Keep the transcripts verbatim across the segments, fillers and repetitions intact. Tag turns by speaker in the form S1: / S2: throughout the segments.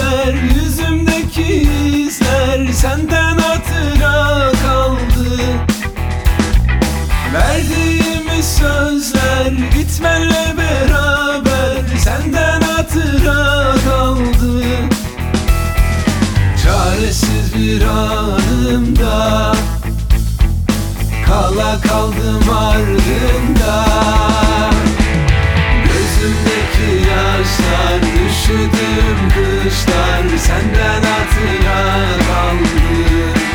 S1: sözler, yüzümdeki izler senden hatıra kaldı. Verdiğimiz sözler gitmenle beraber senden hatıra kaldı. Çaresiz bir anımda kala kaldım ardında. Gözümdeki yaşlar, üşüdüm kışlar senden hatıra kaldı.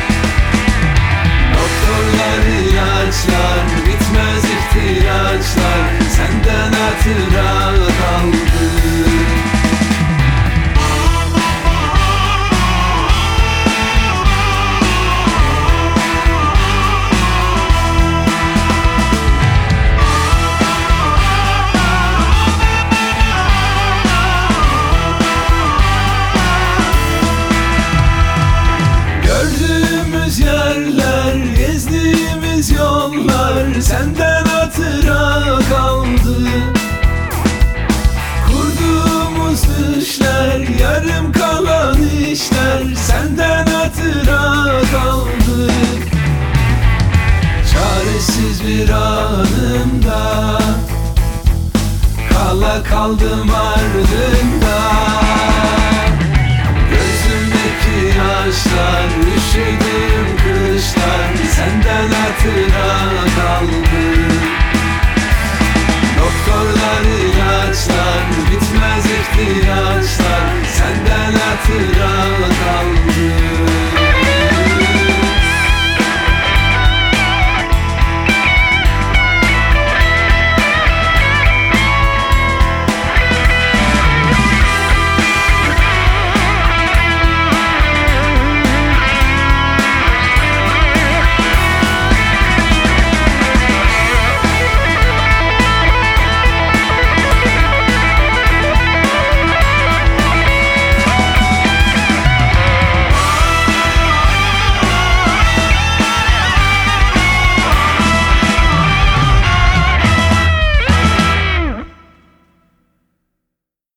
S1: Doktorlar, ilaçlar, bitmez ihtiyaçlar senden hatıra kaldı. Yerler, gezdiğimiz yollar senden hatıra kaldı. Kurduğumuz düşler, yarım kalan işler senden hatıra kaldı. Çaresiz bir anımda kala kaldım ardında. Gözümdeki yaşlar, üşüdüm kışlar senden hatıra kaldı. Doktorlar, ilaçlar, bitmez ihtiyaçlar senden hatıra kaldı.